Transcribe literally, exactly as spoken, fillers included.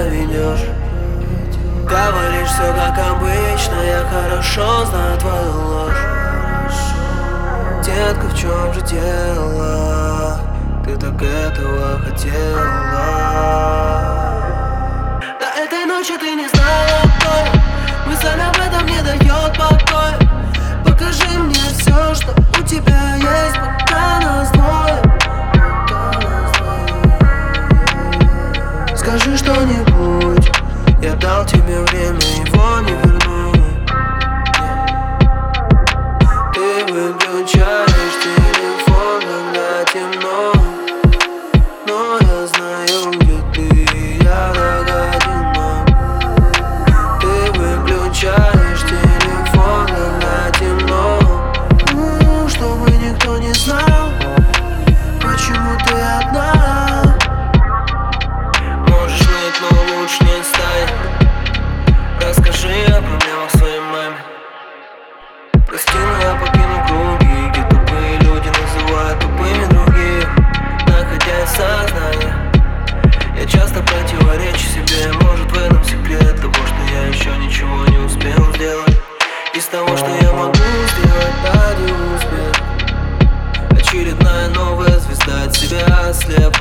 проведешь. Говоришь все как обычно, я хорошо знаю твою ложь. Детка, в чем же дело? Ты так этого хотела. До этой ночи ты не знала той. Мысль об этом не дает покоя. Покажи мне все, что у тебя есть, пока нас двое. Скажи что-нибудь, я дал тебе время, его не вернуть. Ты выключаешь телефон, когда темно, но я знаю, где ты, я так одинок. Ты выключаешь телефон, когда темно, ну, чтобы никто не знал, почему ты одна. Можешь ныть, но лучше не стай. Расскажи о проблемах своей маме. Прости, но я покину круги, где тупые люди называют тупыми других, находя сознание. Я часто противоречу себе, может в этом секрет того, что я еще ничего не успел сделать. Из того, что я могу сделать ради успеха. Очередная новая звезда от себя слеп.